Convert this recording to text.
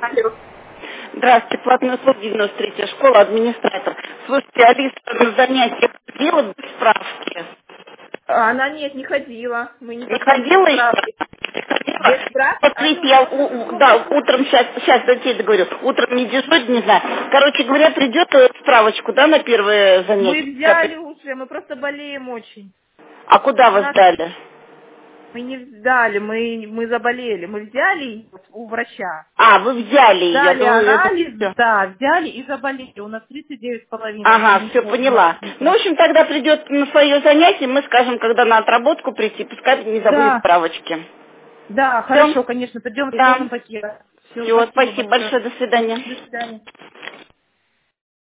Алло. Здравствуйте, платная услуга 93-я школа, администратор. Слушайте, Алиса на занятия ходила без справки? Она нет, не ходила. Мы Не никогда без ходила еще? справки. Не ходила? Без справки? Вот Алло, видите, вы я можете да, попробовать? утром сейчас до тебя договорю. Утром не дежурить, не знаю. Короче говоря, придет справочку, да, на первое Мы занятие? взяли уже, мы просто болеем очень. А куда У вы нас сдали? мы не сдали, мы заболели. Мы взяли её у врача. А, вы взяли ее. Взяли Я думаю, анализ, всё. да, взяли и заболели. У нас 39,5, Ага, мы все поняла. Ну, в можно. общем, тогда придет на свое занятие, мы скажем, когда на отработку прийти, пускай не забудет Да, справочки. да, Все? хорошо, конечно, придем с Да. полным пакетом. Все, Все, спасибо спасибо большое. большое, до свидания. До свидания.